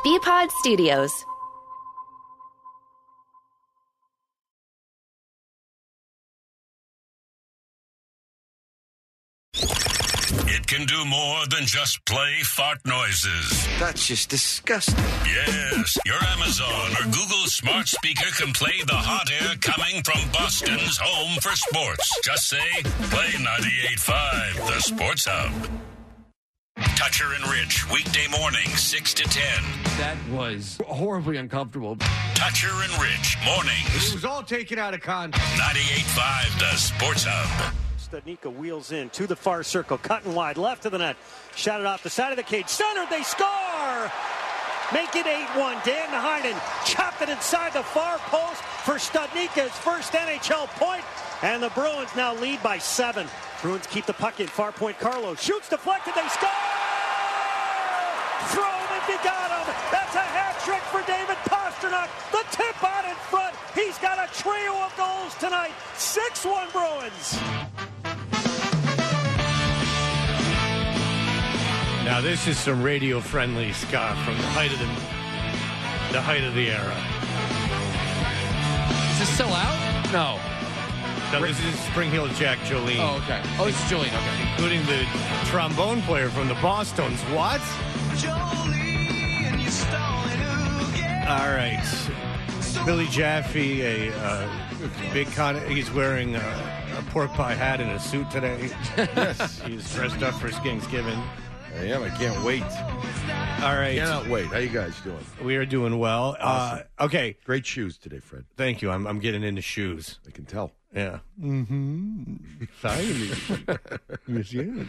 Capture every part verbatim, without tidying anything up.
B-Pod Studios. It can do more than just play fart noises. That's just disgusting. Yes, your Amazon or Google smart speaker can play the hot air coming from Boston's home for sports. Just say, play ninety-eight point five, the Sports Hub. Toucher and Rich, weekday mornings, six to ten. That was horribly uncomfortable. Toucher and Rich, mornings. It was all taken out of context. ninety-eight point five, the Sports Hub. Studnicka wheels in to the far circle, cutting wide, left of the net. Shot it off the side of the cage. Center, they score! Make it eight one. Dan Heinen chopped it inside the far post for Studnicka's first N H L point. And the Bruins now lead by seven. Bruins keep the puck in. Far point, Carlo shoots, deflected, they score! Throw him if you got him. That's a hat trick for David Pastrnak. The tip out in front. He's got a trio of goals tonight. six one Bruins. Now this is some radio-friendly ska from the height of the the height of the era. Is this still out? No. No, this is Spring Heel Jack Jolene. Oh, okay. Oh, this is Jolene, okay. Including the trombone player from the Bostons. What? Jolene, you stalling again. All right. Billy Jaffe, a uh, big con. He's wearing a, a pork pie hat and a suit today. Yes. He's dressed up for Thanksgiving. I am. I can't wait. All right. Cannot wait. How you guys doing? We are doing well. Awesome. Uh, okay. Great shoes today, Fred. Thank you. I'm, I'm getting into shoes. I can tell. Yeah. Mm-hmm. Finally. Yes, yes.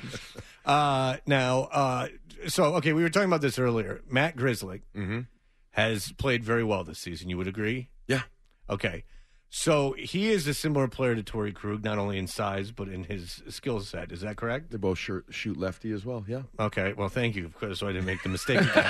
Uh, now, uh, so, okay, we were talking about this earlier. Matt Grzelcyk Mm-hmm. has played very well this season. You would agree? Yeah. Okay. So he is a similar player to Torrey Krug, not only in size, but in his skill set. Is that correct? They both shoot, shoot lefty as well, yeah. Okay. Well, thank you, because so I didn't make the mistake again.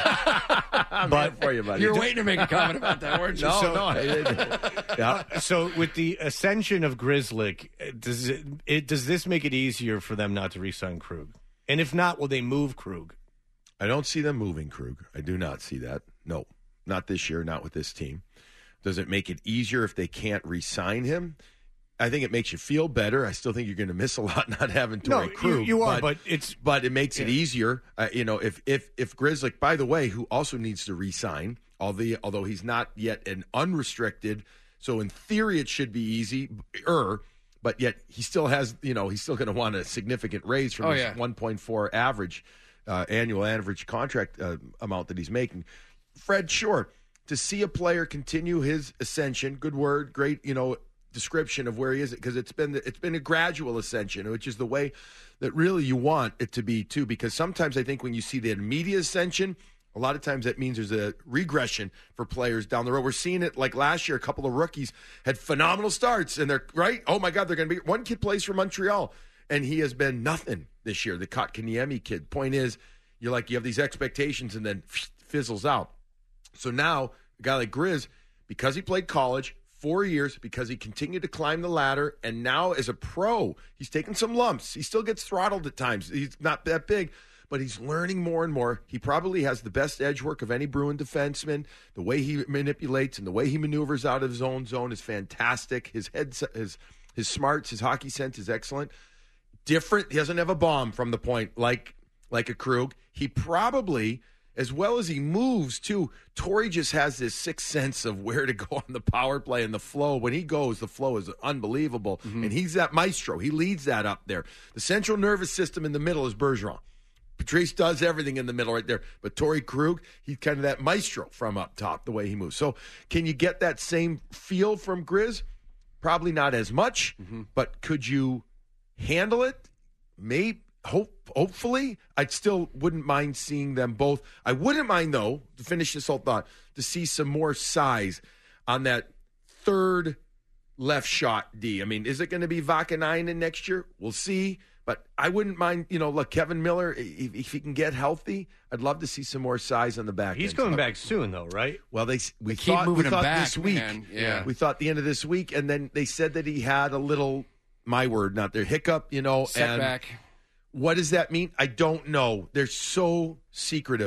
I'm But- here for you, buddy. You were waiting to make a comment about that, weren't you? No, So- no. I didn't. Yeah. So with the ascension of Grzelcyk, does it, it does this make it easier for them not to re-sign Krug? And if not, will they move Krug? I don't see them moving Krug. I do not see that. No, not this year, not with this team. Does it make it easier if they can't re-sign him? I think it makes you feel better. I still think you're going to miss a lot not having Torrey No, Krug. you, you are, but, it's but it makes it Yeah. easier. Uh, you know, if if if Grzelcyk, by the way, who also needs to re-sign, although although he's not yet an unrestricted, so in theory it should be easy. Er, but yet he still has, you know, he's still going to want a significant raise from Oh, his yeah. one point four average uh, annual average contract uh, amount that he's making. Fred, sure. To see a player continue his ascension, good word, great, you know, description of where he is, because it's been it's been a gradual ascension, which is the way that really you want it to be too. Because sometimes I think when you see the immediate ascension, a lot of times that means there's a regression for players down the road. We're seeing it like last year. A couple of rookies had phenomenal starts, and they're right. Oh my God, they're going to be one kid plays for Montreal, and he has been nothing this year. The Kotkaniemi kid. Point is, you're like you have these expectations, and then fizzles out. So now, a guy like Grizz, because he played college, four years, because he continued to climb the ladder, and now as a pro, he's taken some lumps. He still gets throttled at times. He's not that big, but he's learning more and more. He probably has the best edge work of any Bruin defenseman. The way he manipulates and the way he maneuvers out of his own zone is fantastic. His head, his, his smarts, his hockey sense is excellent. Different. He doesn't have a bomb from the point like, like a Krug. He probably... As well as he moves, too, Torrey just has this sixth sense of where to go on the power play and the flow. When he goes, the flow is unbelievable. Mm-hmm. And he's that maestro. He leads that up there. The central nervous system in the middle is Bergeron. Patrice does everything in the middle right there. But Torrey Krug, he's kind of that maestro from up top, the way he moves. So can you get that same feel from Grizz? Probably not as much. Mm-hmm. But could you handle it? Maybe. Hope, hopefully, I still wouldn't mind seeing them both. I wouldn't mind, though, to finish this whole thought, to see some more size on that third left shot D. I mean, is it going to be Vakanainen next year? We'll see. But I wouldn't mind, you know, look, Kevin Miller, if, if he can get healthy, I'd love to see some more size on the back He's end. coming back soon, though, right? Well, they we They keep thought, moving we him thought back, this week. man. Yeah. We thought the end of this week, and then they said that he had a little, my word, not their hiccup, you know. Setback. And what does that mean? I don't know. They're so secretive.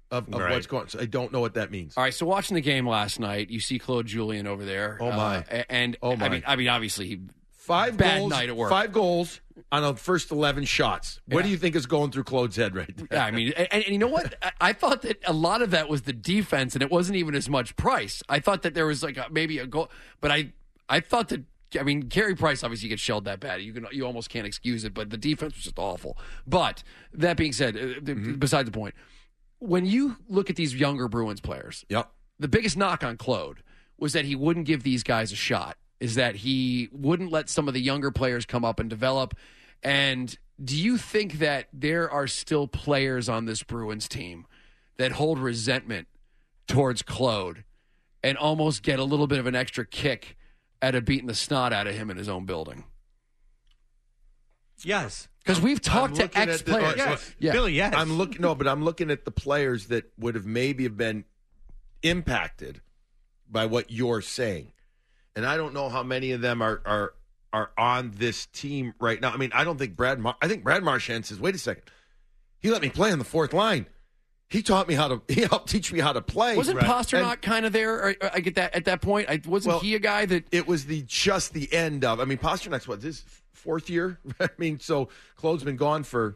of, of Right. what's going on. So I don't know what that means. All right, so watching the game last night, you see Claude Julien over there. Oh, my. Uh, and Oh, my. I mean, I mean, obviously, he, Five bad goals, night at work. Five goals on the first eleven shots. What Yeah. do you think is going through Claude's head right there? yeah, I mean, and, and you know what? I, I thought that a lot of that was the defense, and it wasn't even as much Price. I thought that there was like a, maybe a goal, but I, I thought that. I mean, Carey Price obviously gets shelled that bad. You can, you almost can't excuse it, but the defense was just awful. But that being said, uh, Mm-hmm. beside the point, when you look at these younger Bruins players, Yep. the biggest knock on Claude was that he wouldn't give these guys a shot, is that he wouldn't let some of the younger players come up and develop. And do you think that there are still players on this Bruins team that hold resentment towards Claude and almost get a little bit of an extra kick at a beating the snot out of him in his own building? Yes. Because we've talked I'm to looking at the- ex-players. oh, Yes. Yeah. Billy, yes. I'm looking no, but I'm looking at the players that would have maybe have been impacted by what you're saying. And I don't know how many of them are are are on this team right now. I mean, I don't think Brad Mar- I think Brad Marchand says, "Wait a second. He let me play on the fourth line. He taught me how to he helped teach me how to play." Wasn't Right. Pasternak kind of there? Or, or I get that at that point. I, wasn't Well, he a guy that? It was the just the end of. I mean, Pasternak's what this fourth year. I mean, so Claude's been gone for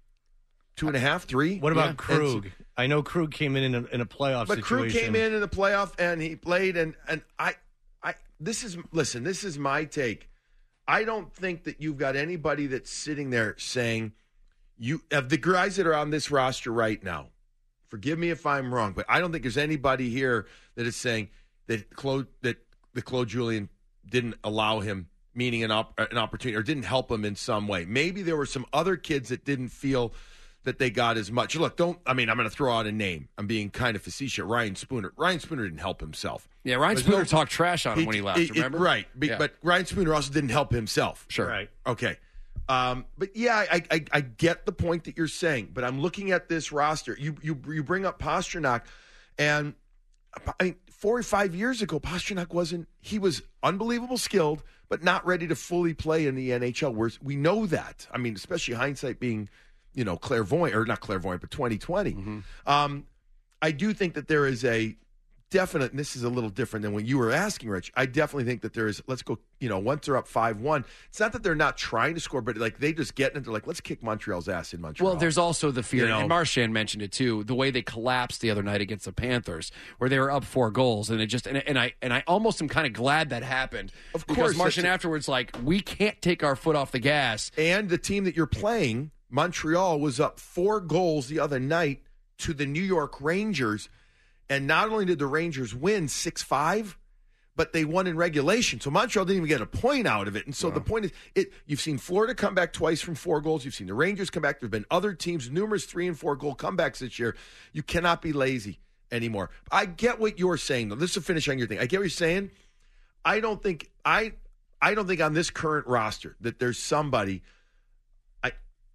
two and a half, three. What about Yeah. Krug? And so- I know Krug came in in a, in a playoff but situation. Krug came in in the playoff and he played, and and I, I this is listen. This is my take. I don't think that you've got anybody that's sitting there saying you of the guys that are on this roster right now. Forgive me if I'm wrong, but I don't think there's anybody here that is saying that Claude that the Claude Julien didn't allow him, meaning an op, an opportunity, or didn't help him in some way. Maybe there were some other kids that didn't feel that they got as much. Look, don't. I mean, I'm going to throw out a name. I'm being kind of facetious. Ryan Spooner. Ryan Spooner didn't help himself. Yeah, Ryan There's Spooner no- talked trash on him when he left. it- it- remember? right? Be- Yeah. But Ryan Spooner also didn't help himself. Sure. Right. Okay. Um, but yeah, I, I I get the point that you're saying. But I'm looking at this roster. You you you bring up Pasternak, and I mean, four or five years ago, Pasternak wasn't. He was unbelievable skilled, but not ready to fully play in the N H L. We're, we know that. I mean, especially hindsight being, you know, clairvoyant or not clairvoyant, but twenty twenty. Mm-hmm. Um, I do think that there is a definite, and this is a little different than when you were asking, Rich. I definitely think that there is, let's go, you know, once they're up five one, it's not that they're not trying to score, but like they just get into like, let's kick Montreal's ass in Montreal. Well, there's also the fear, You know? and Marchand mentioned it too. The way they collapsed the other night against the Panthers, where they were up four goals, and it just and, and I and I almost am kind of glad that happened. Of because course, Marchand that's a- afterwards like we can't take our foot off the gas. And the team that you're playing, Montreal, was up four goals the other night to the New York Rangers. And not only did the Rangers win six five, but they won in regulation. So Montreal didn't even get a point out of it. And so the point is, it you've seen Florida come back twice from four goals. You've seen the Rangers come back. There have been other teams, numerous three and four goal comebacks this year. You cannot be lazy anymore. I get what you're saying, though. This is a finish on your thing. I get what you're saying. I don't think I I don't think on this current roster that there's somebody I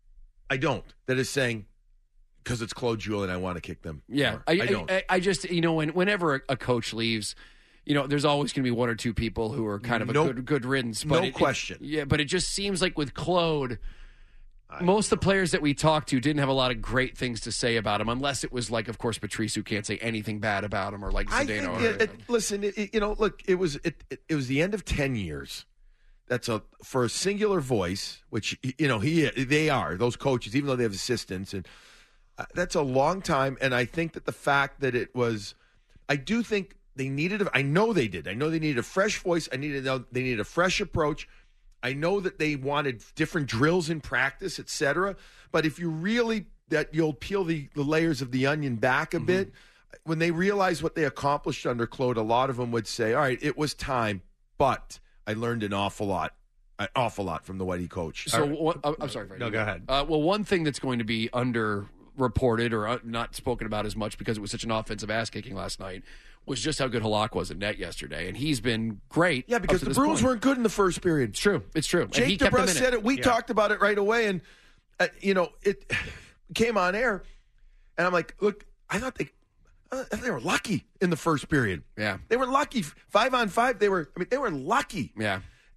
I don't that is saying, because it's Claude Julien, I want to kick them. Yeah, more. I, I don't. I, I just you know when whenever a, a coach leaves, you know, there's always going to be one or two people who are kind of No- a good good riddance. But no it- it- question. yeah, but it just seems like with Claude, most of the players that we talked to didn't have a lot of great things to say about him, unless it was like, of course, Patrice, who can't say anything bad about him, or like I Zdeno. think or, it, it, listen, it, it- you know, look, it was it, it it was the end of ten years. That's a for a singular voice, which you know he they are those coaches, even though they have assistants, and uh, that's a long time. And I think that the fact that it was, I do think they needed. A, I know they did. I know they needed a fresh voice. I needed they needed a fresh approach. I know that they wanted different drills in practice, et cetera. But if you really that you'll peel the, the layers of the onion back a Mm-hmm. bit. When they realized what they accomplished under Claude, a lot of them would say, all right, it was time, but I learned an awful lot, an awful lot from the way he coached. So what, uh, I'm sorry. Frank. No, go ahead. Uh, well, one thing that's going to be underreported or uh, not spoken about as much because it was such an offensive ass kicking last night was just how good Halak was at net yesterday, and he's been great. Yeah, up because to the this Bruins point. weren't good in the first period. It's true. It's true. and he Jake kept them DeBrusk in said it. We Yeah. talked about it right away, and uh, you know it came on air, and I'm like, look, I thought they, I thought they were lucky in the first period. Yeah. They were lucky, five on five. They were, I mean, they were lucky. Yeah.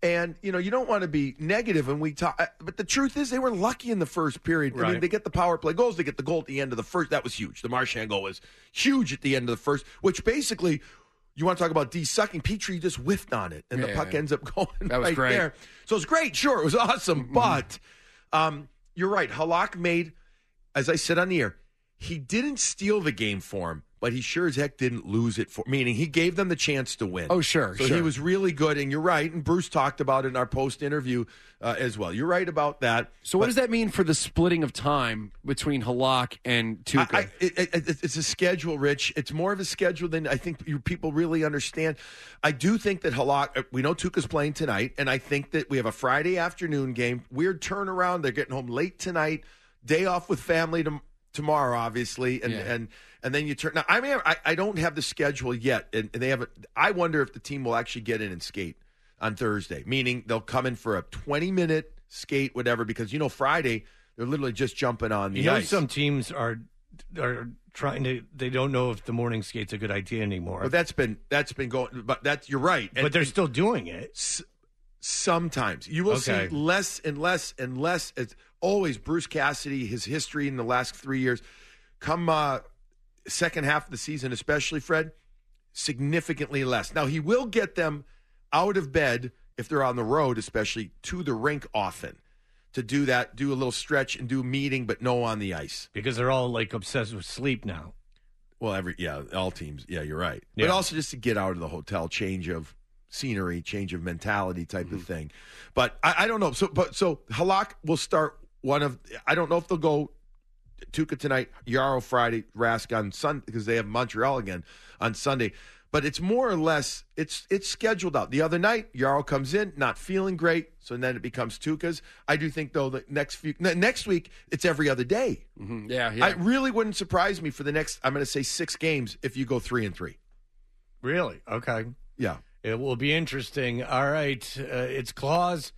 And, you know, you don't want to be negative, and we talk, but the truth is they were lucky in the first period. I Right. mean, they get the power play goals, they get the goal at the end of the first. That was huge. The Marchand goal was huge at the end of the first, which basically, you want to talk about de-sucking. Petrie just whiffed on it, and Yeah, the puck yeah. ends up going That was right great. there. So it's great. Sure, it was awesome. Mm-hmm. But um, you're right. Halak made, as I said on the air, he didn't steal the game for him, but he sure as heck didn't lose it for, meaning he gave them the chance to win. Oh, sure, So sure. he was really good, and you're right, and Bruce talked about it in our post-interview uh, as well. You're right about that. So what does that mean for the splitting of time between Halak and Tuukka? I, I, it, it, it's a schedule, Rich. It's more of a schedule than I think you people really understand. I do think that Halak, we know Tuukka's playing tonight, and I think that we have a Friday afternoon game. Weird turnaround. They're getting home late tonight, day off with family to, tomorrow, obviously, and, Yeah. and and then you turn. Now, I mean, I, I don't have the schedule yet, and, and they have. A, I wonder if the team will actually get in and skate on Thursday, meaning they'll come in for a twenty minute skate, whatever, because you know Friday they're literally just jumping on the You know, ice. some teams are are trying to. They don't know if the morning skate's a good idea anymore. But that's been that's been going. But that's you're right. And, but they're still doing it. s- sometimes you will Okay. see less and less and less. It's always Bruce Cassidy, his history in the last three years. Come uh, second half of the season, especially Fred, significantly less. Now he will get them out of bed if they're on the road, especially to the rink often. To do that, do a little stretch and do a meeting, but no on the ice. Because they're all like obsessed with sleep now. Well, every yeah, all teams. Yeah, you're right. Yeah. But also just to get out of the hotel, change of scenery, change of mentality type Mm-hmm. of thing. But I, I don't know. So, but so Halak will start one of. I don't know if they'll go Tuukka tonight, Yarrow Friday, Rask on Sunday because they have Montreal again on Sunday. But it's more or less it's it's scheduled out. The other night, Yarrow comes in not feeling great, so then it becomes Tuukka's. I do think though that next few ne- next week it's every other day. Mhm. Yeah, yeah. It really wouldn't surprise me for the next. I'm going to say six games if you go three and three. Really? Okay. Yeah. It will be interesting. All right. Uh, it's Claus.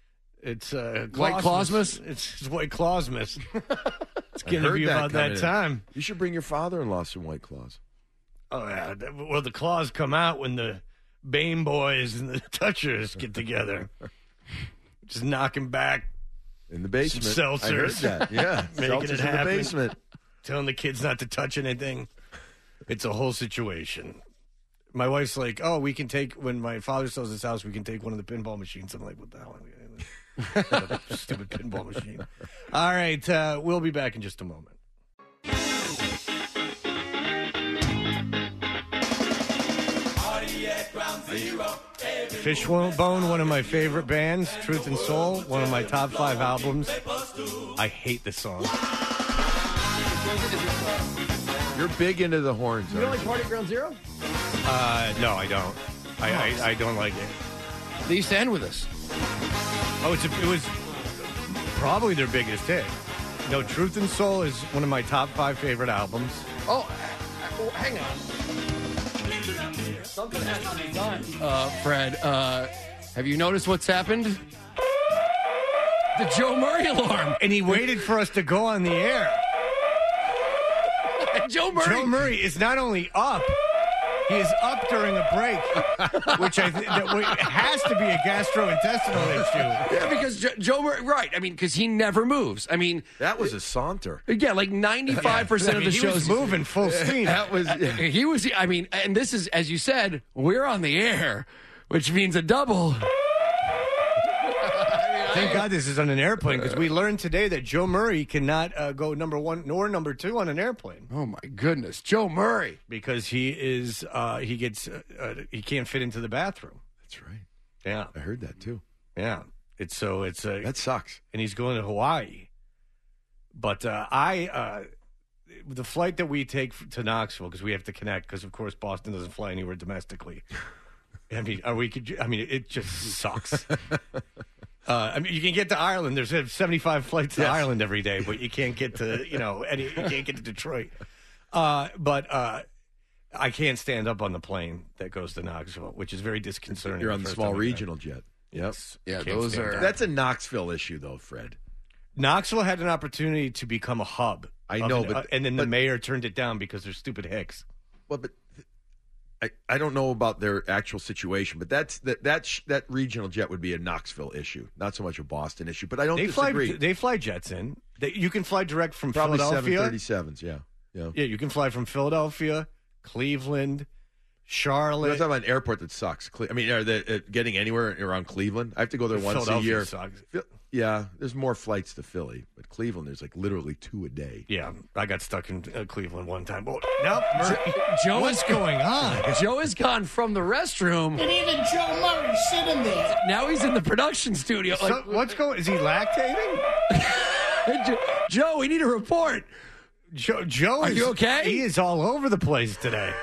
It's uh, White Clausmas. Clausmas? It's, it's White Clausmas. It's I going to heard be that about coming that in. time. You should bring your father-in-law some White Claws. Oh, yeah. Well, the claws come out when the Bane boys and the Touchers get together. Just knocking back, In the basement. Some I heard seltzers. that. Yeah. Making Seltzers it in the happen. basement. telling the kids not to touch anything. It's a whole situation. My wife's like, oh, we can take, when my father sells his house, we can take one of the pinball machines. I'm like, what the hell? Stupid pinball machine. All right. Uh, we'll be back in just a moment. Fishbone, one of my favorite bands. Truth and Soul, one of my top five albums. I hate this song. You're big into the horns. You don't aren't like Party Ground Zero? Uh, no, I don't. I, I, I don't like it. They used to end with us. Oh, it's a, it was probably their biggest hit. No, Truth and Soul is one of my top five favorite albums. Oh, uh, hang on. Something has to be done. Uh, Fred, uh, have you noticed what's happened? The Joe Murray alarm. And he waited for us to go on the air. Joe Murray. Joe Murray is not only up, he is up during a break, which I th- that w- has to be a gastrointestinal issue. Yeah, because jo- Joe Murray, right. I mean, because he never moves. I mean, That was a saunter. yeah, like ninety-five percent I mean, of the he shows. was moving full steam. That was. He was, I mean, and this is, as you said, we're on the air, which means a double. Thank God this is on an airplane because we learned today that Joe Murray cannot uh, go number one nor number two on an airplane Oh, my goodness. Joe Murray. because he is uh, he gets uh, uh, he can't fit into the bathroom. That's right. Yeah, I heard that too. yeah. It's so it's uh, That sucks. and he's going to Hawaii. But uh, I, uh, the flight that we take f- to Knoxville because we have to connect because of course Boston doesn't fly anywhere domestically. I mean, are we could I mean it just sucks. Uh, I mean, you can get to Ireland. There's seventy-five flights to Yes. Ireland every day, but you can't get to you know any. You can't get to Detroit. Uh, but uh, I can't stand up on the plane that goes to Knoxville, which is very disconcerting. You're on the first small time I've been. regional jet. Yep. Yeah, Can't those stand are. that. That's a Knoxville issue, though, Fred. Knoxville had an opportunity to become a hub. I of know, an- but- uh, and then the but- mayor turned it down because they're stupid hicks. Well, but I, I don't know about their actual situation, but that's that that sh- that regional jet would be a Knoxville issue, not so much a Boston issue. But I don't They disagree. fly. They fly jets in. They, you can fly direct from Probably seven Philadelphia. thirty-sevens, yeah, yeah. Yeah, you can fly from Philadelphia, Cleveland, Charlotte. Let's talk about an airport that sucks. Cle- I mean, are they, uh, getting anywhere around Cleveland? I have to go there once a Philadelphia year. sucks. Phil- Yeah, there's more flights to Philly, but Cleveland, there's like literally two a day. Yeah, I got stuck in uh, Cleveland one time. Well, now, Joe what's is going on? Joe has gone from the restroom. And even Joe Murray sitting there. Now he's in the production studio. Like, So, what's going? Is he lactating? Jo- Joe, we need a report. Joe, Joe Are is, you okay? He is all over the place today.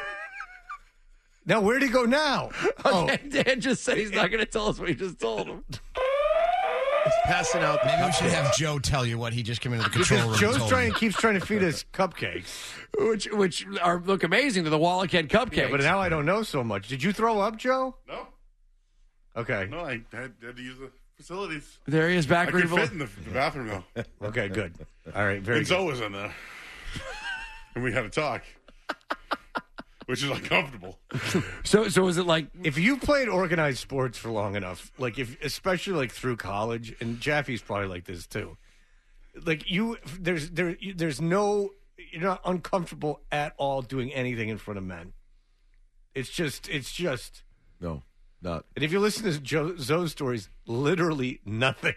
Now, where'd he go now? Oh, Okay, Dan just said he's not going to tell us what he just told him. It's passing out. Maybe we should have Joe tell you what he just came into the control room. because and Joe's told trying me. keeps trying to feed us cupcakes. Which which are look amazing. They're the Wallacehead cupcakes. Yeah, but now I don't know so much. Did you throw up, Joe? No, Okay. no, I had, had to use the facilities. there he is back. I could Greenville. fit in the, the bathroom now. Okay, good. All right, very And good. Zoe was in there. And we had a talk. Which is uncomfortable. So so is it like If you played organized sports for long enough, like if especially like through college, and Jaffe's probably like this too. Like you, there's there there's no you're not uncomfortable at all doing anything in front of men. It's just it's just. No, not. And if you listen to Joe, Zoe's stories, literally nothing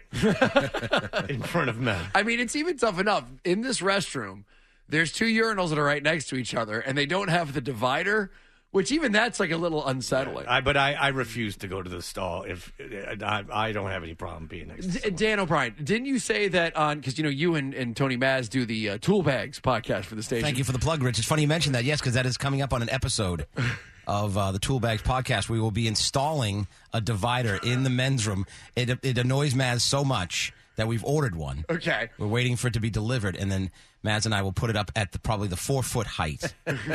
in front of men. I mean, it's even tough enough in this restroom. There's two urinals that are right next to each other, and they don't have the divider, which even that's like a little unsettling. I, but I, I refuse to go to the stall if I, I don't have any problem being next to D- someone. Dan O'Brien, didn't you say that on, because, you know, you and, and Tony Maz do the uh, Tool Bags podcast for the station. Thank you for the plug, Rich. It's funny you mentioned that, yes, because that is coming up on an episode of uh, the Tool Bags podcast. We will be installing a divider in the men's room. It, it annoys Maz so much that we've ordered one. Okay. We're waiting for it to be delivered, and then Maz and I will put it up at the, probably the four-foot height.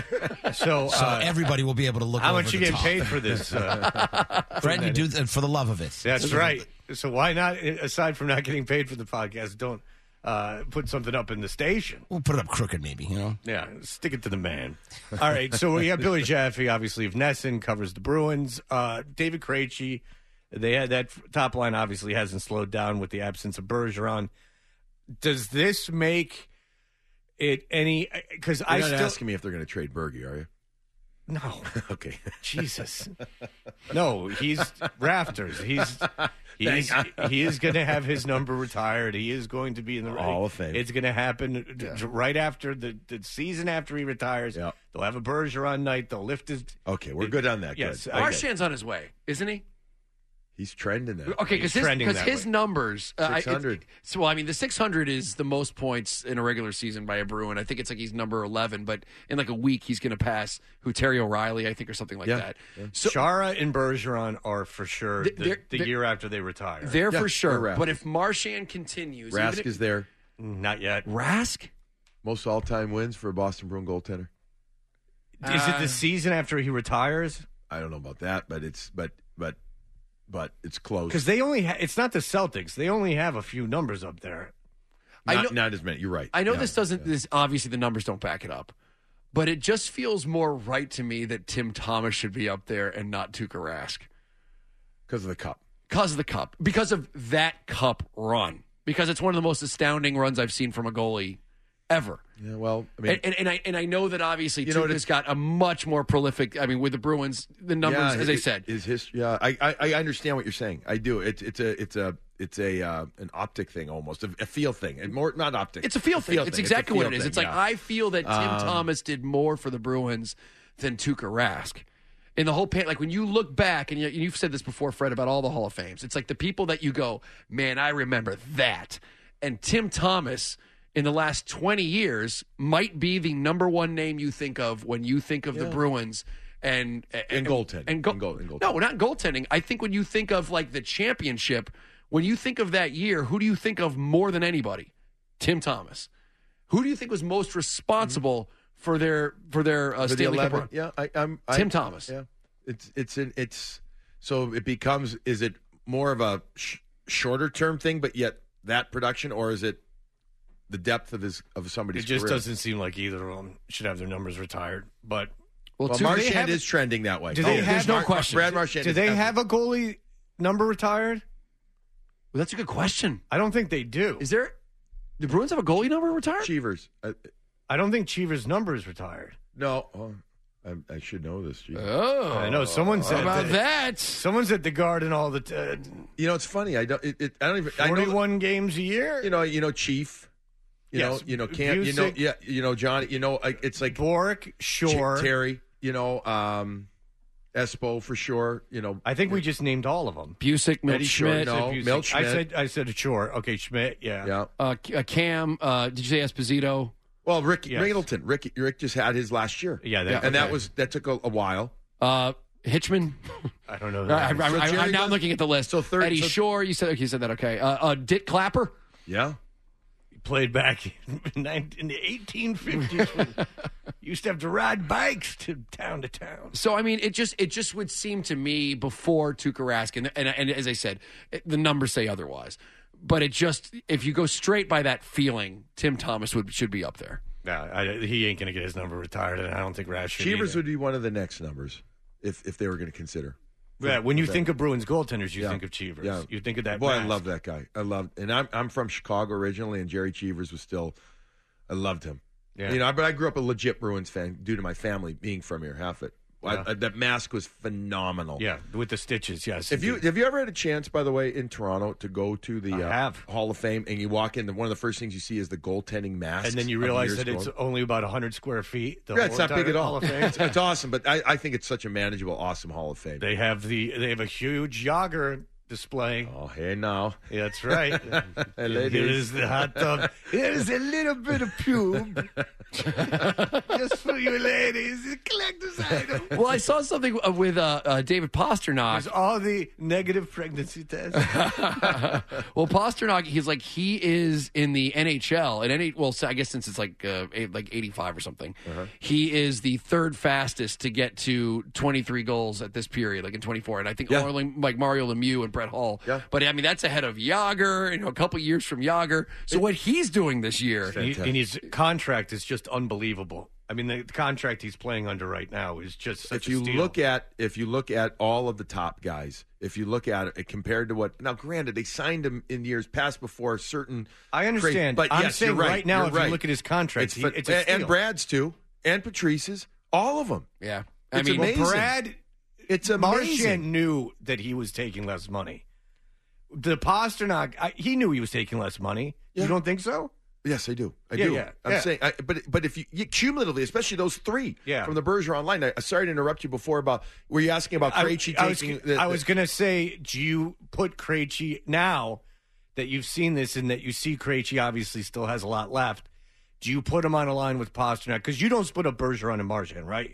So, So uh, everybody will be able to look how over much you the getting top. paid for this? Uh, Fred, you do it for the love of it. that's right. So why not, aside from not getting paid for the podcast, don't uh, put something up in the station? We'll put it up crooked, maybe, you know? Yeah, stick it to the man. All right, so we have Billy Jaffe, obviously, of Nesson, covers the Bruins. Uh, David Krejci, they had that top line obviously hasn't slowed down with the absence of Bergeron. Does this make it any? Because I You're not still asking me if they're going to trade Bergie, are you? no. Okay. Jesus, no. He's rafters. He's he's he is going to have his number retired. He is going to be in the Hall of Fame. It's going to happen d- right after the, the season after he retires. Yeah. They'll have a Bergeron night. They'll lift his. Okay, we're good on that. Yes, Good. I- Marchand's on his way, isn't he? He's trending that. Okay, because He's his, trending 'cause that his way. numbers. Uh, I- six hundred. it's- So, well, I mean, the six hundred is the most points in a regular season by a Bruin. I think it's like he's number eleven, but in like a week, he's going to pass who Terry O'Reilly, I think, or something like Yeah. that. So Chara and Bergeron are for sure Th- the, they're- the they're- year after they retire. they're Yeah, for sure. they're Rask. But if Marchand continues. even Rask if- is there. Not yet. Rask? Most all-time wins for a Boston Bruin goaltender. Is it Uh, the season after he retires? I don't know about that, but it's but but but it's close. Because they only ha- it's not the Celtics. They only have a few numbers up there. I not, know- not as many. You're right. I know Yeah, this doesn't. yeah. This obviously the numbers don't back it up, but it just feels more right to me that Tim Thomas should be up there and not Tuukka Rask because of the cup. because of the cup, because of that cup run, because it's one of the most astounding runs I've seen from a goalie ever. Yeah, well, I mean, And, and, and I and I know that obviously You know what Tuukka's it- got a much more prolific. I mean, with the Bruins, the numbers, yeah, as I it- said, his history. Yeah, I, I I understand what you're saying. I do. It's it's a it's a it's a uh, an optic thing almost, a, a feel thing, and more not optic. it's a feel thing. It's thing. exactly a what feel it is. thing, It's like yeah. I feel that Tim Um, Thomas did more for the Bruins than Tuukka Rask. In the whole pan, like when you look back, and you, you've said this before, Fred, about all the Hall of Fames, it's like the people that you go, man, I remember that. And Tim Thomas, in the last twenty years, might be the number one name you think of when you think of the Bruins. And, and, And goaltending. And go- And goal- and goaltending. No, not goaltending. I think when you think of like the championship, when you think of that year, who do you think of more than anybody? Tim Thomas. Who do you think was most responsible for their for their uh, For the Stanley Cup eleven, run? yeah, I, I'm I- Tim Thomas. Yeah, it's it's an it's so it becomes is it more of a sh- shorter term thing, but yet that production, or is it the depth of his of somebody's It just career? doesn't seem like either of them should have their numbers retired. But Well, Well, two- Marchand have- is trending that way. Do they Oh, have- There's no Mar- question. Brad Marchand. Do is they definitely- have a goalie number retired? Well, that's a good question. I don't think they do. Is there? The Bruins have a goalie number retired? Cheevers? Uh, I don't think Cheever's number is retired. no, oh, I, I should know this. Gee. Oh, I know someone How said about that. that? Someone's at the Garden all the time. You know, it's funny. I don't. It, it, I don't even. I know. Forty-one games a year. You know. You know, Chief. You Yes, know. You know. Camp. You know. Busick. Yeah. You know, Johnny. You know. Like, it's like Bork, Shore. Ch- Terry. You know. Um, Espo for sure. You know. I think we just named all of them. Busick, Milt Eddie Shore, Schmidt, no. Busick. Milt I Schmidt. said I said Shore. Okay, Schmidt. Yeah. Yeah. uh, uh, Cam. Uh, did you say Esposito? Well, Rick Yes. Middleton. Rick. Rick just had his last year. Yeah, that- Yeah. and that okay. was that took a, a while. Uh, Hitchman. I don't know. I, I, That. I, So I, Jerry now I'm does- looking at the list. so third- Eddie so- Shore. You said okay. You said that. Okay. Uh, uh, Dick Clapper. Yeah. He played back in, in the eighteen fifties when you used to have to ride bikes to town to town. So I mean, it just it just would seem to me before Tuukka Rask, and, and and as I said, it, the numbers say otherwise. But it just if you go straight by that feeling, Tim Thomas would should be up there. No, I, he ain't going to get his number retired, and I don't think Rash should Cheevers either. would be one of the next numbers if if they were going to consider. Yeah, when you Okay. think of Bruins goaltenders, you Yeah. think of Cheevers. Yeah. You think of that. Boy, I mask. love that guy. I love, and I'm I'm from Chicago originally, and Jerry Cheevers was still. I loved him. Yeah. You know, but I grew up a legit Bruins fan due to my family being from here, half it. I, Yeah. I, that mask was phenomenal. Yeah, with the stitches. Yes. If you indeed. have you ever had a chance, by the way, in Toronto to go to the I uh, have. Hall of Fame and you walk in, and one of the first things you see is the goaltending mask, and then you realize that it's only about hundred square feet. The yeah, whole it's not big entire at Hall all. of Fame. It's, it's awesome, but I, I think it's such a manageable, awesome Hall of Fame. They have the they have a huge Yager display. oh, hey now, Yeah, that's right. Hey, ladies. Here is the hot tub. Here's a little bit of pube. Just for you ladies. A collector's item. Well, I saw something uh, with uh, uh, David Pasternak. There's all the negative pregnancy tests. Well, Pasternak, he's like he is in the N H L, and any well, I guess since it's like uh, eight, like eighty-five or something, Uh-huh. he is the third fastest to get to twenty-three goals at this period, like in twenty-four. And I think Yeah. only like Mario Lemieux and Brett Hull. Yeah. But I mean, that's ahead of Yager, you know, a couple years from Yager. So what he's doing this year, He- and his contract is just unbelievable. I mean, the, the contract he's playing under right now is just such if a you steal. look at if you look at all of the top guys, if you look at it compared to what now, granted they signed him in years past before certain. I understand, but I'm yes, saying you're right, right now, you're if you right. look at his contract, it's, he- fa- it's a and, and steal. Brad's too, and Patrice's, all of them. yeah, I It's mean, amazing. Brad, It's amazing. Marchand knew that he was taking less money. The Pasternak, I, he knew he was taking less money. Yeah. You don't think so? Yes, I do. I Yeah, do. yeah, I'm yeah. saying, I, but but if you, you cumulatively, especially those three Yeah. from the Bergeron line. I, sorry to interrupt you before about. Were you asking about I, Krejci I was, taking? the, I was the- going to say, do you put Krejci now that you've seen this and that you see Krejci obviously still has a lot left? Do you put him on a line with Pasternak? Because you don't split up Bergeron and Marchand, right?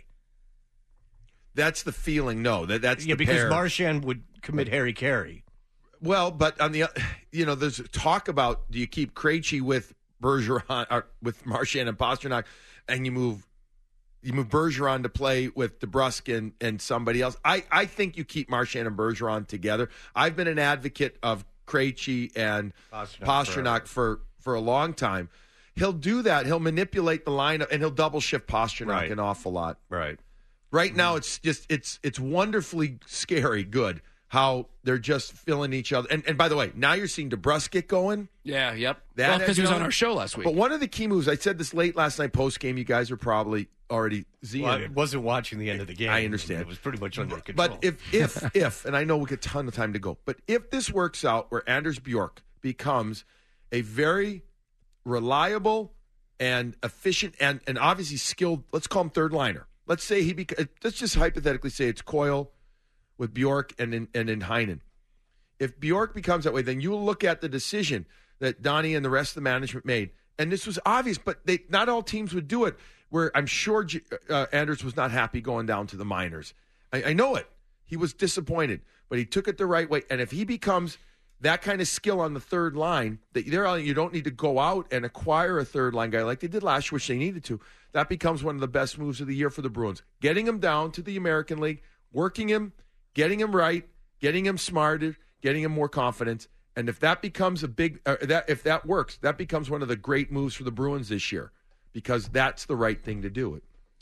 That's the feeling. No, that that's Yeah, the because pair. Marchand would commit Harry Carey. Well, but on the, you know, there's talk about do you keep Krejci with Bergeron or with Marchand and Pasternak, and you move you move Bergeron to play with DeBrusk and, and somebody else. I, I think you keep Marchand and Bergeron together. I've been an advocate of Krejci and Pasternak Pasternak for, for a long time. He'll do that. He'll manipulate the lineup and he'll double shift Pasternak Right. an awful lot. Right. Right now, it's just it's it's wonderfully scary good how they're just filling each other. And and by the way, now you're seeing DeBrusk get going. yeah, yep. That Well, because he was you know, on our show last week. But one of the key moves, I said this late last night post game. You guys are probably already seeing. Well, I wasn't watching the end of the game. I understand. It was pretty much under control. But if if if and I know we get a ton of time to go, but if this works out where Anders Bjork becomes a very reliable and efficient and and obviously skilled, let's call him third liner. Let's say he beca- let's just hypothetically say it's Coyle with Bjork and in, and in Heinen. If Bjork becomes that way, then you look at the decision that Donnie and the rest of the management made, and this was obvious, but they not all teams would do it. Where I'm sure uh, Anders was not happy going down to the minors. I, I know it. He was disappointed, but he took it the right way. And if he becomes that kind of skill on the third line, that there you don't need to go out and acquire a third line guy like they did last year, which they needed to. That becomes one of the best moves of the year for the Bruins. Getting him down to the American League, working him, getting him right, getting him smarter, getting him more confidence. And if that becomes a big, uh, that if that works, that becomes one of the great moves for the Bruins this year because that's the right thing to do. It.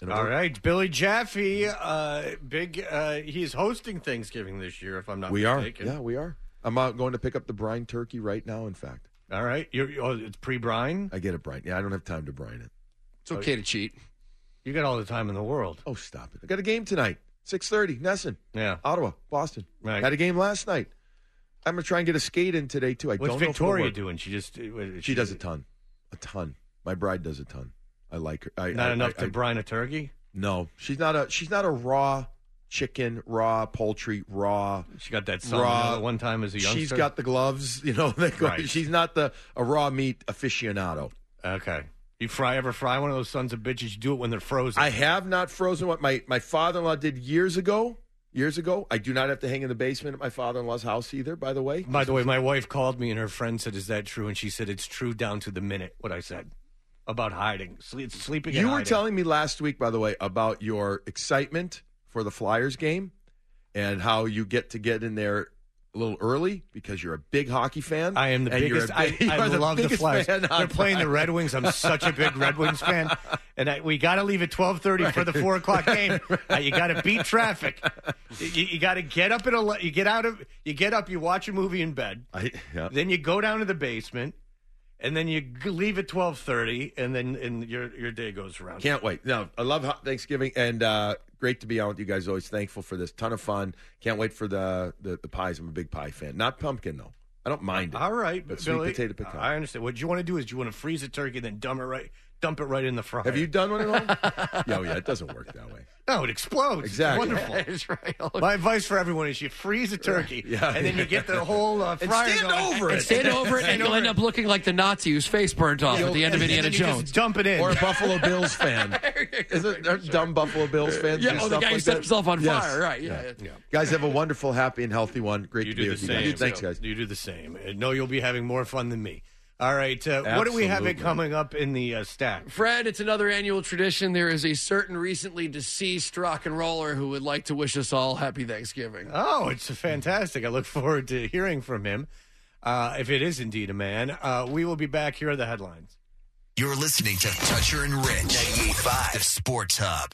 All right, Billy Jaffe, uh, big. Uh, he's hosting Thanksgiving this year, if I'm not We mistaken. are. Yeah, we are. I'm out going to pick up the brine turkey right now, in fact. All right. You're, oh, it's pre-brine? I get it brine. Yeah, I don't have time to brine it. It's okay to cheat. You got all the time in the world. Oh, stop it. I got a game tonight, six thirty, Nesson. Yeah. Ottawa, Boston. Right. Had a game last night. I'm going to try and get a skate in today, too. I What's don't know Victoria if it'll work. doing? She just... She, She does a ton. A ton. My bride does a ton. I like her. I, Not I, enough I, to I, brine a turkey? No. She's not a She's not a raw chicken, raw poultry, raw... She got that song raw. you know, one time as a youngster? She's got the gloves, you know. They go, Right. She's not the a raw meat aficionado. Okay. You fry ever fry one of those sons of bitches? You do it when they're frozen. I have not frozen what my, my father-in-law did years ago. Years ago. I do not have to hang in the basement at my father-in-law's house either, by the way. By the way, my wife called me and her friend said, "Is that true?" And she said, "It's true down to the minute," what I said about hiding. Sleep, sleeping and You were hiding. telling me last week, by the way, about your excitement for the Flyers game and how you get to get in there a little early because you're a big hockey fan. I am the and you're biggest. a big- I, you I are the love the biggest Flyers. fan They're on playing the Fire. Red Wings. I'm such a big Red Wings fan, and I, we got to leave at twelve thirty for the four o'clock game. Uh, you got to beat traffic. You, you got to get up at ele- You get out of. You get up. You watch a movie in bed. I, yeah. Then you go down to the basement, and then you g- leave at twelve thirty, and then and your your day goes around. Can't wait. No, I love ho- Thanksgiving, and uh, great to be on with you guys. Always thankful for this. Ton of fun. Can't wait for the, the, the pies. I'm a big pie fan. Not pumpkin, though. I don't mind it. All right, But Billy, sweet potato pecan. I understand. What you want to do is you want to freeze a turkey, then dump it right, dump it right in the fryer. Have you done one at home? Yeah, oh, yeah, it doesn't work that way. No, it explodes. Exactly. It's wonderful. That's right. My advice for everyone is you freeze a turkey, Yeah. and then you get the whole uh, And fryer stand going. over it. Stand over it, and you'll end up looking like the Nazi whose face burnt off at the end of And Indiana then you Jones. just dump it in. Or a Buffalo Bills fan. Isn't there dumb Buffalo Bills fans? Yeah, do oh, the stuff guy who like set that? himself on Yes. fire, right? Yeah. Yeah. Guys, have a wonderful, happy, and healthy one. Great you to be do the with you same. guys. Thanks, guys. You do the same. I know you'll be having more fun than me. All right, uh, what do we have it Absolutely. coming up in the uh, stack? Fred, it's another annual tradition. There is a certain recently deceased rock and roller who would like to wish us all happy Thanksgiving. Oh, it's fantastic. I look forward to hearing from him. Uh, if it is indeed a man, uh, we will be back. Here are the headlines. You're listening to Toucher and Rich, ninety-eight point five Sports Hub.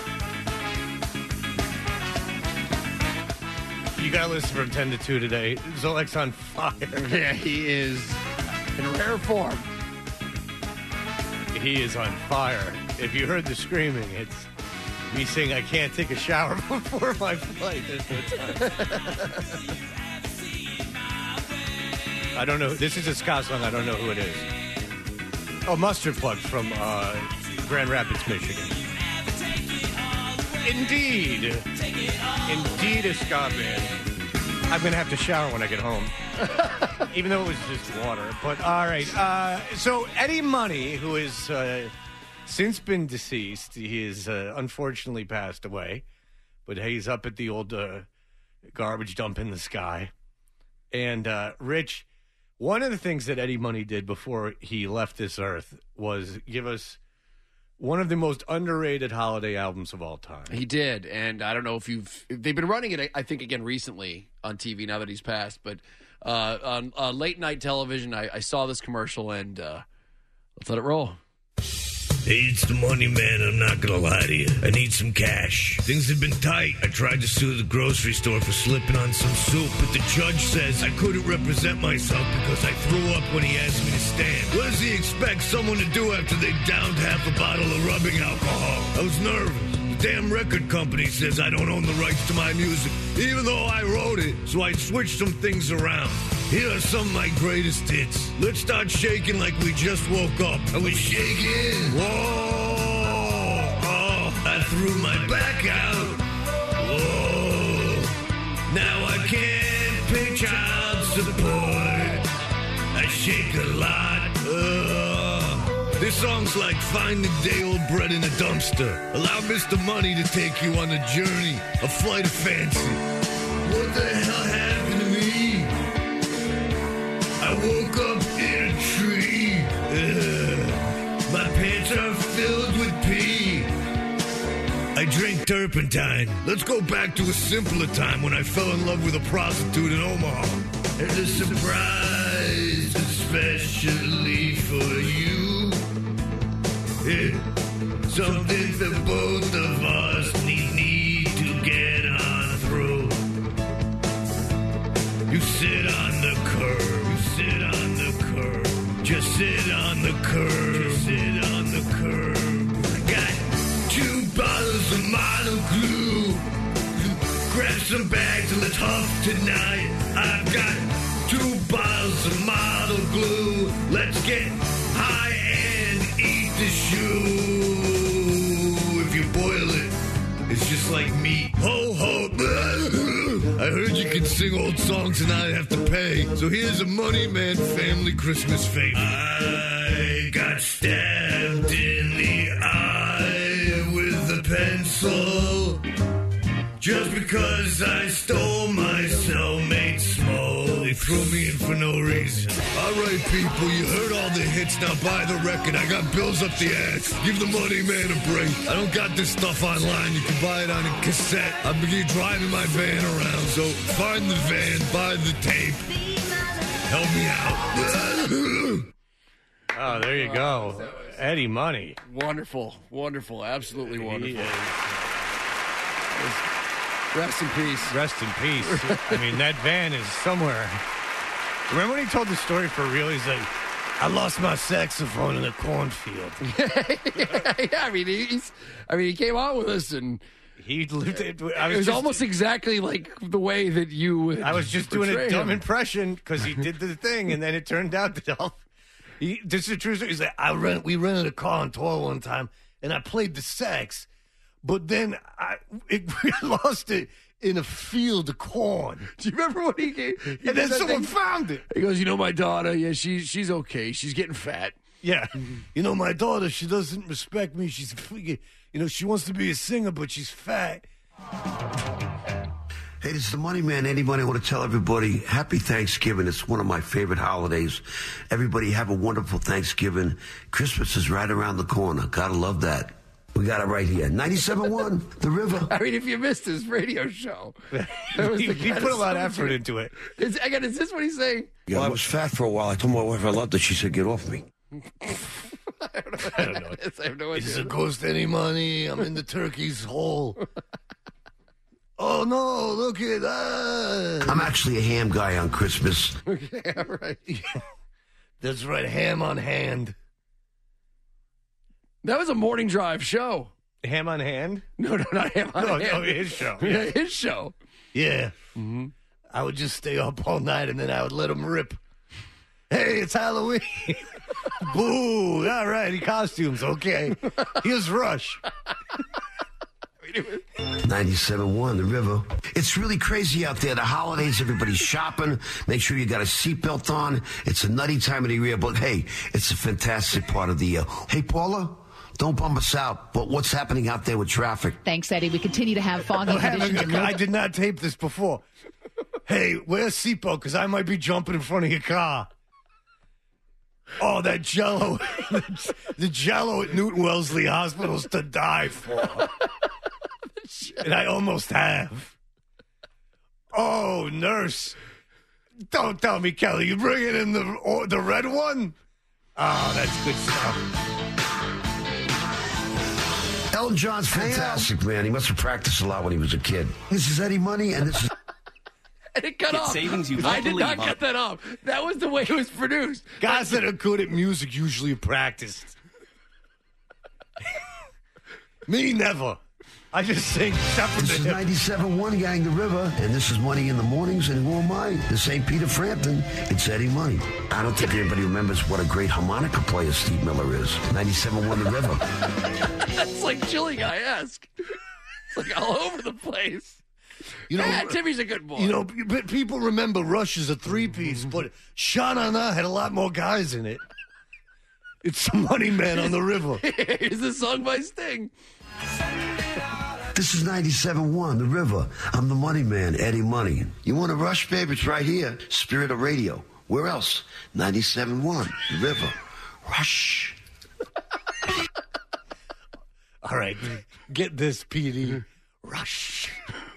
You got to listen from ten to two today. Zolek's on fire. Yeah, he is in rare form. He is on fire. If you heard the screaming, it's me saying I can't take a shower before my flight. There's no time. I don't know. This is a ska song. I don't know who it is. Oh, Mustard Plug from uh, Grand Rapids, Michigan. Indeed. Indeed a ska band. I'm going to have to shower when I get home. Even though it was just water. But all right. Uh, so Eddie Money, who has uh, since been deceased, he has uh, unfortunately passed away. But he's up at the old uh, garbage dump in the sky. And uh, Rich, one of the things that Eddie Money did before he left this earth was give us one of the most underrated holiday albums of all time. He did, and I don't know if you've. They've been running it, I think, again recently on T V now that he's passed. But uh, on uh, late night television, I, I saw this commercial, and uh, let's let it roll. Hey, it's the money man. I'm not gonna lie to you. I need some cash. Things have been tight. I tried to sue the grocery store for slipping on some soup, but the judge says I couldn't represent myself because I threw up when he asked me to stand. What does he expect someone to do after they downed half a bottle of rubbing alcohol? I was nervous. The damn record company says I don't own the rights to my music, even though I wrote it, so I switched some things around. Here are some of my greatest hits. Let's start shaking like we just woke up. I was shaking. Whoa. Oh, I threw my back out. Whoa. Now I can't pay child support. I shake a lot. Ugh. This song's like finding day-old bread in a dumpster. Allow Mister Money to take you on a journey, a flight of fancy. What the hell happened to me? I woke up in a tree. Ugh. My pants are filled with pee. I drink turpentine. Let's go back to a simpler time when I fell in love with a prostitute in Omaha. There's a surprise, especially for you. Yeah. something that both of us need, need to get on through. You sit on the curb, you sit on the curb, just sit on the curb, just sit on the curb. I got two bottles of model glue. Grab some bags and let's huff tonight. I've got two bottles of model glue. Let's get high and eat the shoe. If you boil it, it's just like meat. Ho, ho. I heard you can sing old songs and not have to pay. So here's a Money Man family Christmas favor. I got stabbed in the eye with a pencil. Just because I stole my cellmate's small. They threw me in for no reason. All right, people, you heard all the hits. Now buy the record. I got bills up the ass. Give the Money Man a break. I don't got this stuff online. You can buy it on a cassette. I'm beginning driving my van around. So find the van, buy the tape. Help me out. Oh, there you go. Eddie Money. Wonderful. Wonderful. Absolutely wonderful. Rest in peace. Rest in peace. I mean, that van is somewhere. Remember when he told the story for real? He's like, I lost my saxophone in a cornfield. yeah, I mean, he's. I mean, he came on with us, and he lived it. I it was was just, almost exactly like the way that you. Would I was just doing a portray dumb him. impression because he did the thing, and then it turned out that all, he. This is the true story. He's like, I rent. We rented a car on tour one time, and I played the sax, but then I it, we lost it in a field of corn. Do you remember what he gave? He And then that someone thing? found it. He goes, you know, my daughter, yeah, she's she's okay. She's getting fat. Yeah. You know, my daughter, she doesn't respect me. She's, you know, she wants to be a singer, but she's fat. Hey, this is the Money Man. Anybody want to tell everybody happy Thanksgiving. It's one of my favorite holidays. Everybody have a wonderful Thanksgiving. Christmas is right around the corner. Gotta love that. We got it right here. ninety-seven point one, The River. I mean, if you missed his radio show, that was he the he kind put a of lot of song effort to- into it. Is, again, is this what he's saying? Well, I was fat for a while. I told my wife I loved her. She said, get off me. I don't know. I don't know. I have no Is idea. it ghost any money? I'm in the turkey's hole. Oh, no, look at that. I'm actually a ham guy on Christmas. Yeah, right. That's right, ham on hand. That was a morning drive show. Ham on hand? No, no, not him. On No, hand. no, his show. Yeah, his show. Yeah. Mm-hmm. I would just stay up all night and then I would let him rip. Hey, it's Halloween. Boo. All right, he costumes. Okay. Here's Rush. ninety-seven point one, The River. It's really crazy out there. The holidays, everybody's shopping. Make sure you got a seatbelt on. It's a nutty time of the year, but hey, it's a fantastic part of the year. Hey, Paula, don't bum us out, but what's happening out there with traffic? Thanks, Eddie. We continue to have foggy I'm having conditions. a- I did not tape this before. Hey, wear a seatbelt because I might be jumping in front of your car. Oh, that Jello, the Jello at Newton Wellesley Hospital's to die for, and I almost have. Oh, nurse, don't tell me, Kelly, you bringing in the or, the red one? Oh, that's good stuff. Elton John's fantastic, man. He must have practiced a lot when he was a kid. This is Eddie Money, and this is... And it cut Get off. savings you I won't did not believe, cut that off. That was the way it was produced. Guys that are good at music usually practiced. Me, never. I just sing separate. This is ninety-seven point one, Gang, The River, and this is Money in the Mornings, and who am I? This ain't Peter Frampton. It's Eddie Money. I don't think anybody remembers what a great harmonica player Steve Miller is. ninety-seven point one, The River. That's like Chili Guy-esque. It's like all over the place. You know, yeah, Timmy's a good boy. You know, but people remember Rush as a three-piece, but Sha-Na-Na had a lot more guys in it. It's the Money Man on the River. Here's the song by Sting. This is ninety-seven point one, The River. I'm the Money Man, Eddie Money. You want a Rush, babe? It's right here. Spirit of Radio. Where else? ninety-seven point one, The River. Rush. All right, get this, P D. Rush.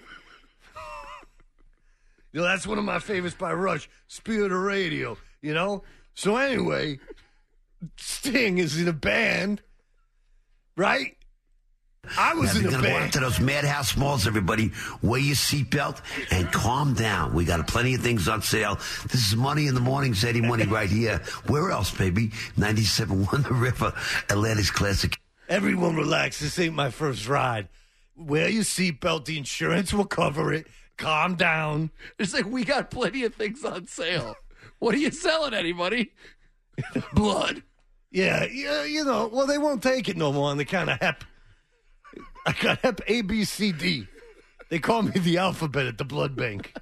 You know, that's one of my favorites by Rush, Spirit of Radio, you know? So anyway, Sting is in a band, right? I was now, in if the you're gonna go band. out to those madhouse malls, everybody, wear your seatbelt and calm down. We got plenty of things on sale. This is Money in the Mornings, Eddie Money right here. Where else, baby? ninety-seven point one The River, Atlantic's Classic. Everyone relax. This ain't my first ride. Wear your seatbelt. The insurance will cover it. Calm down. It's like, we got plenty of things on sale. What are you selling, anybody? Blood. Yeah, yeah, you know, well, they won't take it no more on the kind of hep. I got hep A, B, C, D. They call me the alphabet at the blood bank.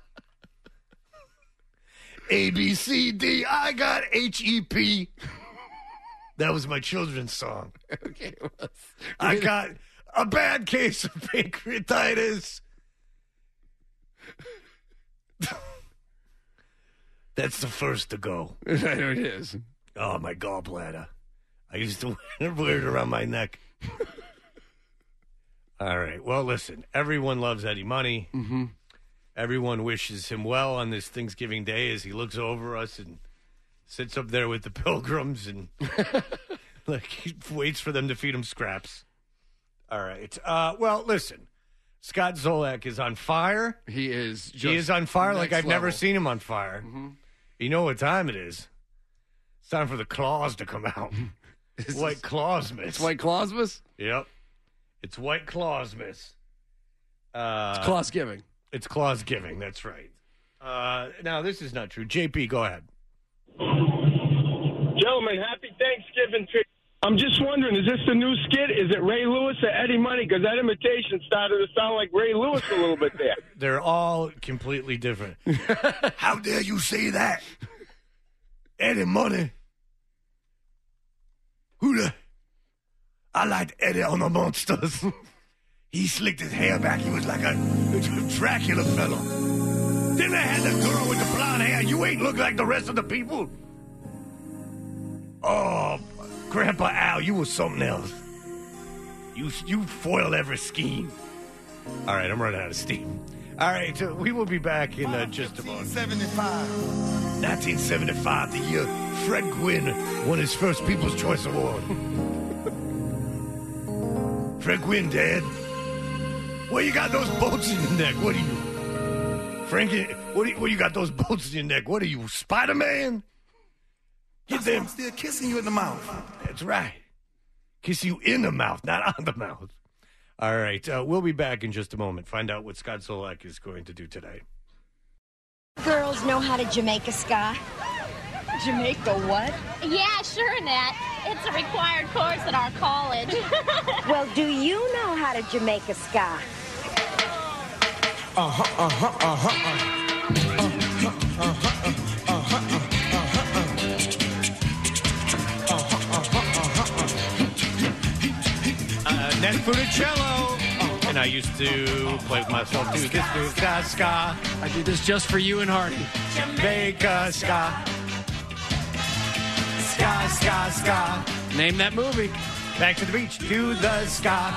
A, B, C, D. I got H E P. That was my children's song. Okay. Well, I got a bad case of pancreatitis. That's the first to go. I know it is. Oh, my gallbladder. I used to wear it around my neck. All right. Well, listen, everyone loves Eddie Money. Mm-hmm. Everyone wishes him well on this Thanksgiving Day as he looks over us and sits up there with the pilgrims and like he waits for them to feed him scraps. All right. Uh, well, listen, Scott Zolak is on fire. He is just He is on fire like I've next never level. seen him on fire. Mm-hmm. You know what time it is. It's time for the claws to come out. White Clawsmas. It's White Clawsmas? Yep. It's White Clawsmas. Uh, It's Clawsgiving. It's Clawsgiving. That's right. Uh, now, this is not true. J P, go ahead. Gentlemen, happy Thanksgiving to you. I'm just wondering, is this the new skit? Is it Ray Lewis or Eddie Money? Because that imitation started to sound like Ray Lewis a little bit there. They're all completely different. How dare you say that? Eddie Money. Who the... I liked Eddie on the Monsters. He slicked his hair back. He was like a, a Dracula fellow. Then they had the girl with the blonde hair. You ain't look like the rest of the people. Oh, Grandpa Al, you was something else. You you foiled every scheme. All right, I'm running out of steam. All right, uh, we will be back in uh, just a moment. nineteen seventy-five, the year Fred Gwynn won his first People's Choice Award. Fred Gwynn, Dad. Well, you got those bolts in your neck. What are you? Frankie, what do you, what you got those bolts in your neck? What are you, Spider-Man? Get them. I'm still kissing you in the mouth. That's right. Kiss you in the mouth, not on the mouth. All right, uh, we'll be back in just a moment. Find out what Scott Zolak is going to do today. Girls know how to Jamaica ska. Jamaica what? Yeah, sure, Nat. It's a required course at our college. Well, do you know how to Jamaica ska? Uh-huh, uh-huh, uh-huh, uh-huh. Uh-huh, uh-huh, uh-huh. Uh, Ned Funicello. And I used to play with myself too. This is ska ska. I did this just for you and Hardy. Jamaica ska. Ska ska ska. Name that movie. Back to the beach. Do the ska.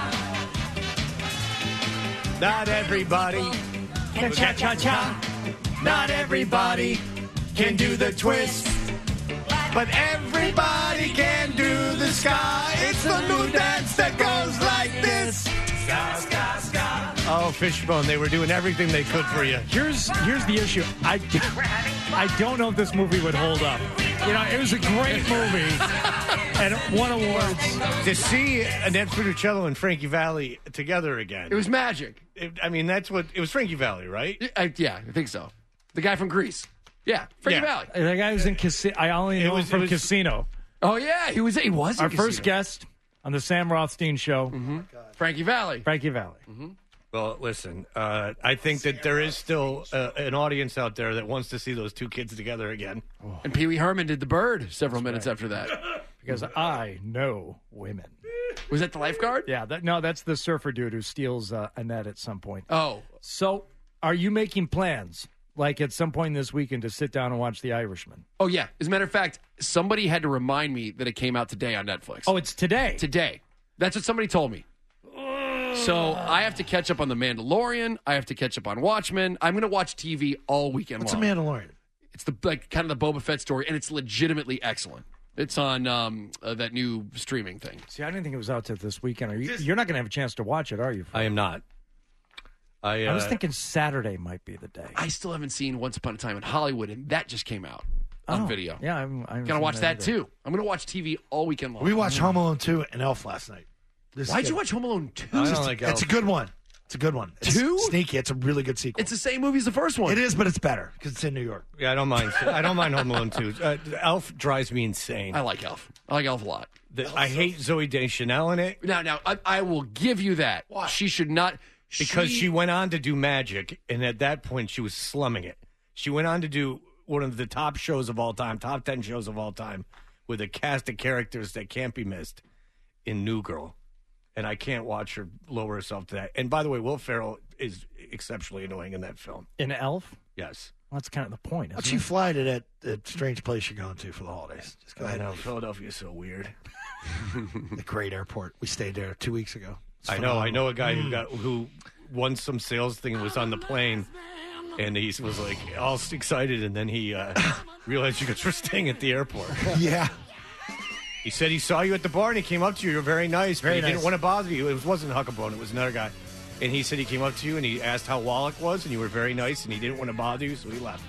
Not everybody can cha cha cha. Not everybody can do the twist. But everybody can do the ska. It's the new dance that goes like this. Ska, ska, ska. Oh, Fishbone, they were doing everything they could for you. Here's here's the issue. I, I don't know if this movie would hold up. You know, it was a great movie and it won awards. To see Annette Funicello and Frankie Valli together again. It was magic. It, I mean, that's what... It was Frankie Valli, right? I, yeah, I think so. The guy from Greece. Yeah, Frankie Yeah. Valli. The guy was in Casino. I only It know was- him from it was- Casino. Oh, yeah, he was He was in Our Casino. first guest on the Sam Rothstein show. Mm-hmm. Frankie Valli. Frankie Valli. Mm-hmm. Well, listen, uh, I think that there is still uh, an audience out there that wants to see those two kids together again. And Pee Wee Herman did the bird several minutes after that. Because I know women. Was that the lifeguard? Yeah, that, no, that's the surfer dude who steals uh, Annette at some point. Oh. So, are you making plans, like at some point this weekend, to sit down and watch The Irishman? Oh, yeah. As a matter of fact, somebody had to remind me that it came out today on Netflix. Oh, it's today? Today. That's what somebody told me. So I have to catch up on The Mandalorian. I have to catch up on Watchmen. I'm going to watch T V all weekend What's a long. Mandalorian? It's the like kind of the Boba Fett story, and it's legitimately excellent. It's on um, uh, that new streaming thing. See, I didn't think it was out till this weekend. Are you, you're not going to have a chance to watch it, are you? I am not. I, uh, I was thinking Saturday might be the day. I still haven't seen Once Upon a Time in Hollywood, and that just came out on Oh, video. Yeah, I'm, I'm Gonna watch that, either. too. I'm gonna watch T V all weekend long. We watched Home Alone two and Elf last night. This is Why'd good. you watch Home Alone two? It's just- It's a good one. It's a good one. It's Two? Sneaky. It's a really good sequel. It's the same movie as the first one. It is, but it's better because it's in New York. Yeah, I don't mind. I don't mind Home Alone two. Uh, Elf drives me insane. I like Elf. I like Elf a lot. The, I hate Zoe Deschanel in it. Now, now, I, I will give you that. Why? She should not. Because she, she went on to do Magic, and at that point, she was slumming it. She went on to do one of the top shows of all time, top ten shows of all time, with a cast of characters that can't be missed in New Girl. And I can't watch her lower herself to that. And by the way, Will Ferrell is exceptionally annoying in that film. In Elf? Yes. Well, that's kind of the point. Why don't Isn't you it? fly to that, that strange place you're going to for the holidays? Just go I ahead. know. Philadelphia is so weird. The great airport. We stayed there two weeks ago. It's I know. I know a guy who Mm. got who won some sales thing and was on the plane, and he was like all excited, and then he uh, realized you guys were staying at the airport. Yeah. He said he saw you at the bar and he came up to you. You were very nice, but Very he nice. didn't want to bother you. It was, wasn't Huckabone. It was another guy. And he said he came up to you and he asked how Wallach was, and you were very nice, and he didn't want to bother you, so he left.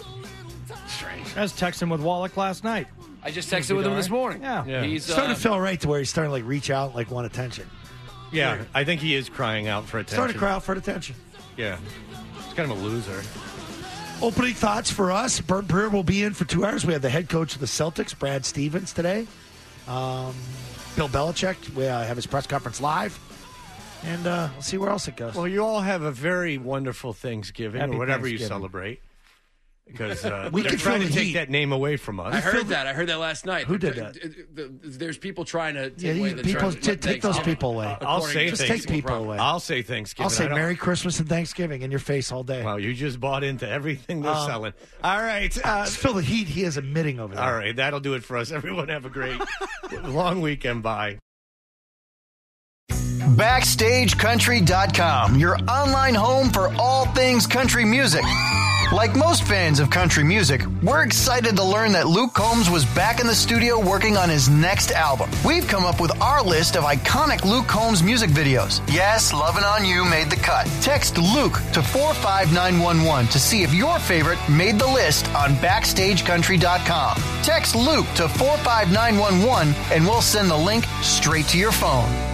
Strange. I was texting with Wallach last night. I just texted with him this morning. Yeah. Yeah. He's Starting uh, to feel right to where he's starting to like reach out, like want attention. Yeah, I think he is crying out for attention. Starting to cry out for attention. Yeah. He's kind of a loser. Opening thoughts for us. Bert Breer will be in for two hours. We have the head coach of the Celtics, Brad Stevens, today. Um, Bill Belichick. We uh, have his press conference live. And uh, we'll see where else it goes. Well, you all have a very wonderful Thanksgiving Happy or whatever you Thanksgiving. celebrate. Because uh, We they're can trying feel to the take heat. that name away from us. I heard that. I heard that last night. Who did that? There's people trying to take Yeah, away you- the people- terms of t- take those Thanksgiving. people away. I'll According say to Just things. take people away. I'll say Thanksgiving. I'll say I don't- Merry Christmas and Thanksgiving in your face all day. Wow, you just bought into everything they're Uh, selling. All right. Uh, Just feel the heat he is emitting over there. all right, that'll do it for us. Everyone have a great long weekend. Bye. Backstage Country dot com, your online home for all things country music. Like most fans of country music, we're excited to learn that Luke Combs was back in the studio working on his next album. We've come up with our list of iconic Luke Combs music videos. Yes, Lovin' On You made the cut. Text Luke to four five nine one one to see if your favorite made the list on Backstage Country dot com. Text Luke to four five nine one one and we'll send the link straight to your phone.